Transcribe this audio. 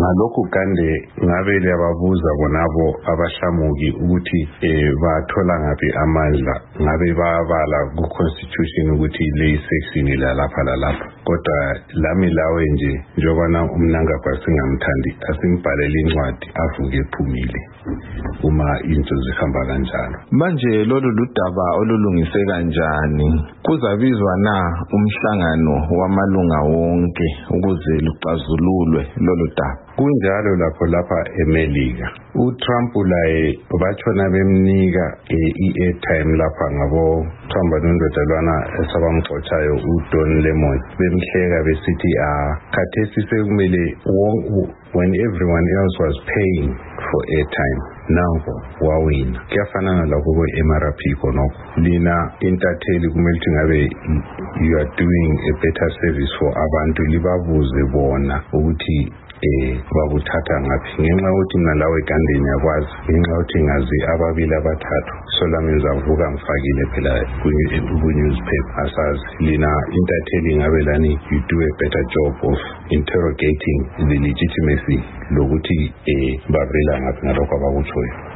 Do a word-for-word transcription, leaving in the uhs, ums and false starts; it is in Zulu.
ngalokhu kande ngabe liyababuza bonabo abahlamuki ukuthi eh bathola ngapi amandla ngabe babala ku constitution ukuthi le section la lapha la lapha kodwa lami lawe nje njobana umnanga kwasingamthandi asimbhalele incwadi avuke ephumile uma into zihamba kanjalo. Manje lolu ludaba olulungise kanjani kuzabizwa na umhlangano wamalunga wonke ukuze luxazululwe lolu daba? Kunjalo lapho lapha eMelika uTrump laye batshona bemnika i-airtime lapha ngabo Trump nondodalwana esabamxotshayo uDon Lemon bemhleka besithi ah khathesi sekumele when everyone else was paying for airtime now wawina kuyafanana lokho kwe-M R P khonokho lina intatheli kumele ukuthi ngabe you are doing a better service for abantu libabuze bona ukuthi eh bakuthatha ngaphi ngenxa ukuthi mina lawe kandeni yakwazi ngenxa ukuthi ngazi ababili abathathu solamenza vuka ngifakile phela ku newspaper asazi lina intatheli ngabe lani you do a better job of interrogating the legitimacy lokuthi eh babela ngaphi ngalokho abakutshoyo.